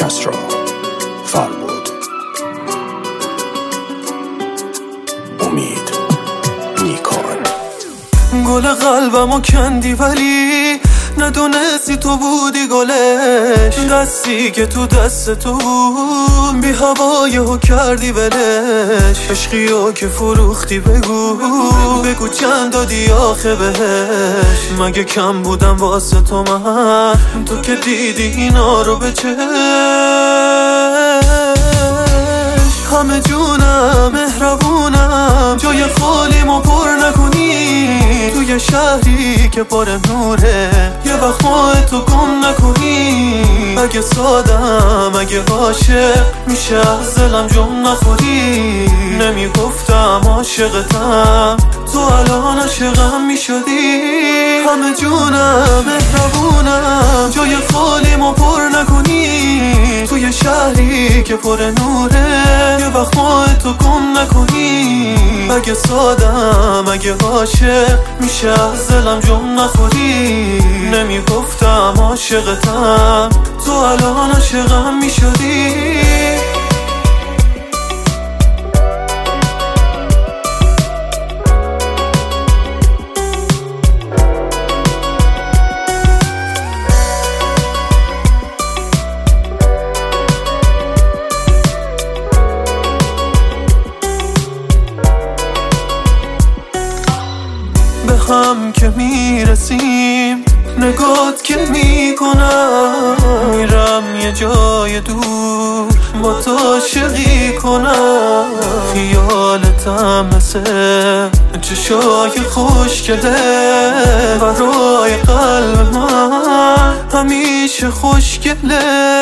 کسرا فرمود. امید نیکان. گل قلبمو کندی ولی ندونستی تو بودی گلش، دستی که تو دست تو بود بی هوایهو کردی ولش، عشقیو که فروختی بگو چند دادی آخه بهش، مگه کم بودم واسه تو من، تو که دیدی اینا رو به چشم. همه جونم مهربونم، جای خالیمو پر نکنی، توی شهری که پر نوره یه وقت ماه تو گم نکنی. اگه سادم اگه عاشق میشه از دلم جم نخوری، نمیگفتم عاشقتم تو الان عاشقم میشدی. همه جونم مهربونم، جای خالیمو پر نکنی، توی شهری که پر نوره یه وقت ماه تو گم نکنی. اگه سادم اگه عاشق میشه از دلم جم نخوری، نمیگفتم عاشقتم تو الان عاشقم میشدی. هم که میرسیم نگات که میکنم، میرم یه جای دور با تو عاشقی کنم. خیالتم مثل چشای خوشگله برای قلب من همیشه خوشگله.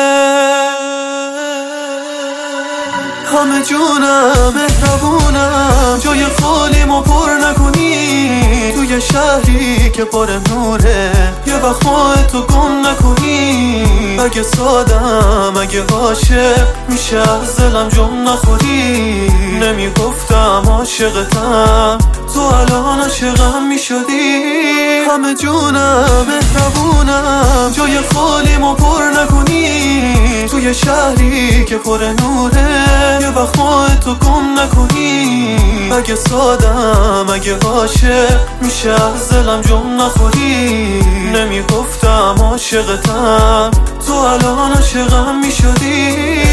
همه جونم مهربونم، جای خالیمو پر نکنی، توی شهری که پر نوره یه وقت ماه تو گم نکنی. اگه سادم اگه عاشق میشه از دلم جم نخوری، نمیگفتم عاشقتم تو الان عاشقم میشدی. همه جونم مهربونم، جای خالیمو پر نکنی، توی شهری که پر نوره یه وقت ماه تو گم نکنی. اگه سادم اگه عاشق میشه از دلم جم نخوری، نمیگفتم عاشقتم تو الان عاشقم میشدی.